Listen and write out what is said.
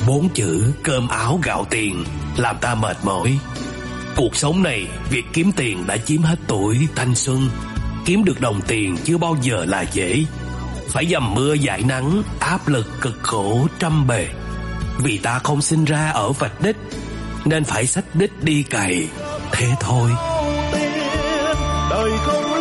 4 chữ cơm áo gạo tiền làm ta mệt mỏi. Cuộc sống này, việc kiếm tiền đã chiếm hết tuổi thanh xuân. Kiếm được đồng tiền chưa bao giờ là dễ. Phải dầm mưa dãi nắng, áp lực cực khổ trăm bề. Vì ta không sinh ra ở vạch đích, nên phải xách đích đi cày. Thế thôi. Đời không